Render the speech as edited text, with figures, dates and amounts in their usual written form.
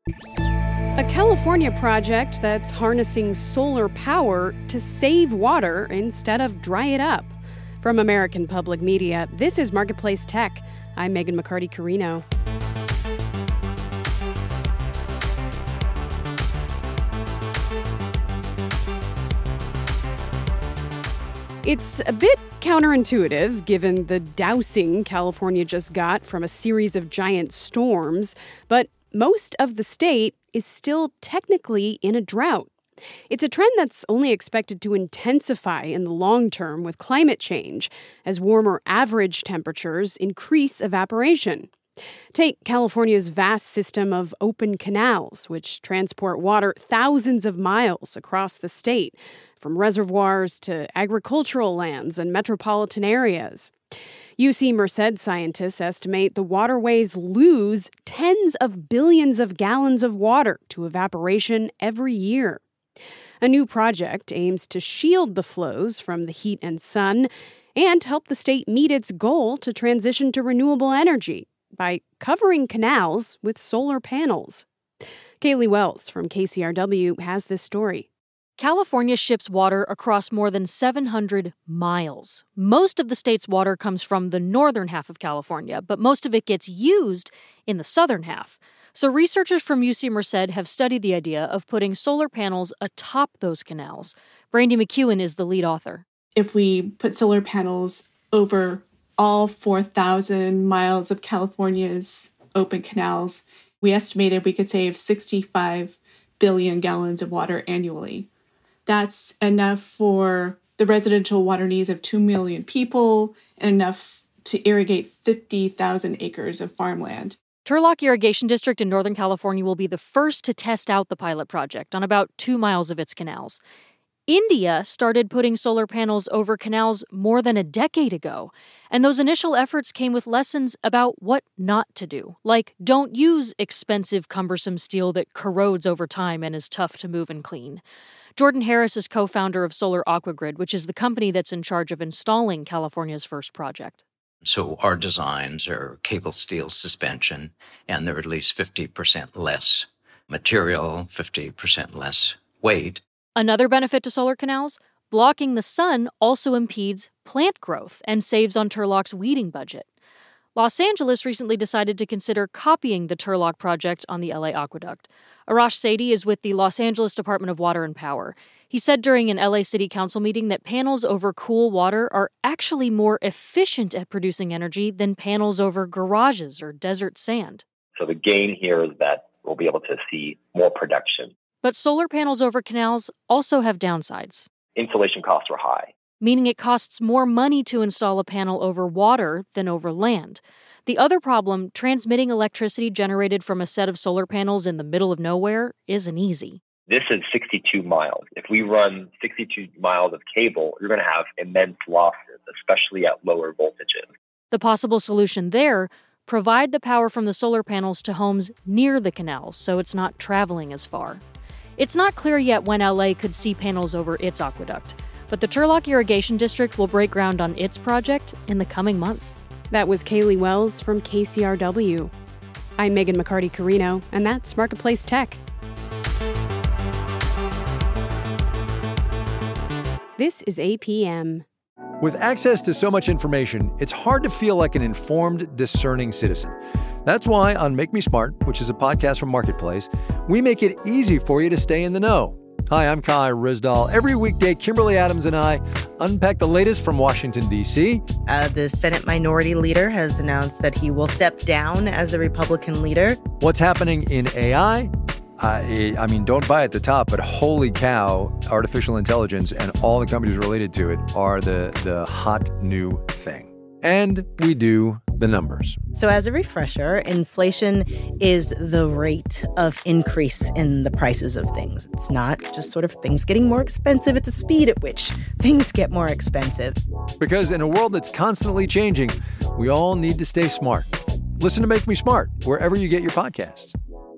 A California project that's harnessing solar power to save water instead of dry it up. From American Public Media, this is Marketplace Tech. I'm Megan McCarty-Carino. It's a bit counterintuitive, given the dousing California just got from a series of giant storms, but most of the state is still technically in a drought. It's a trend that's only expected to intensify in the long term with climate change, as warmer average temperatures increase evaporation. Take California's vast system of open canals, which transport water thousands of miles across the state, from reservoirs to agricultural lands and metropolitan areas. UC Merced scientists estimate the waterways lose tens of billions of gallons of water to evaporation every year. A new project aims to shield the flows from the heat and sun and help the state meet its goal to transition to renewable energy by covering canals with solar panels. Kaylee Wells from KCRW has this story. California ships water across more than 700 miles. Most of the state's water comes from the northern half of California, but most of it gets used in the southern half. So researchers from UC Merced have studied the idea of putting solar panels atop those canals. Brandy McEwen is the lead author. If we put solar panels over all 4,000 miles of California's open canals, we estimated we could save 65 billion gallons of water annually. That's enough for the residential water needs of 2 million people and enough to irrigate 50,000 acres of farmland. Turlock Irrigation District in Northern California will be the first to test out the pilot project on about 2 miles of its canals. India started putting solar panels over canals more than a decade ago, and those initial efforts came with lessons about what not to do, like don't use expensive, cumbersome steel that corrodes over time and is tough to move and clean. Jordan Harris is co-founder of Solar Aquagrid, which is the company that's in charge of installing California's first project. So our designs are cable steel suspension, and they're at least 50% less material, 50% less weight. Another benefit to solar canals, blocking the sun also impedes plant growth and saves on Turlock's weeding budget. Los Angeles recently decided to consider copying the Turlock project on the LA Aqueduct. Arash Sadie is with the Los Angeles Department of Water and Power. He said during an LA City Council meeting that panels over cool water are actually more efficient at producing energy than panels over garages or desert sand. So the gain here is that we'll be able to see more production. But solar panels over canals also have downsides. Installation costs were high, meaning it costs more money to install a panel over water than over land. The other problem, transmitting electricity generated from a set of solar panels in the middle of nowhere, isn't easy. This is 62 miles. If we run 62 miles of cable, you're going to have immense losses, especially at lower voltages. The possible solution there, provide the power from the solar panels to homes near the canals so it's not traveling as far. It's not clear yet when LA could see panels over its aqueduct, but the Turlock Irrigation District will break ground on its project in the coming months. That was Kaylee Wells from KCRW. I'm Megan McCarty-Carino, and that's Marketplace Tech. This is APM. With access to so much information, it's hard to feel like an informed, discerning citizen. That's why on Make Me Smart, which is a podcast from Marketplace, we make it easy for you to stay in the know. Hi, I'm Kai Rizdal. Every weekday, Kimberly Adams and I unpack the latest from Washington, D.C. The Senate Minority Leader has announced that he will step down as the Republican leader. What's happening in AI? I mean, don't buy at the top, but holy cow, artificial intelligence and all the companies related to it are the hot new thing. And we do the numbers. So as a refresher, inflation is the rate of increase in the prices of things. It's not just sort of things getting more expensive. It's the speed at which things get more expensive. Because in a world that's constantly changing, we all need to stay smart. Listen to Make Me Smart wherever you get your podcasts.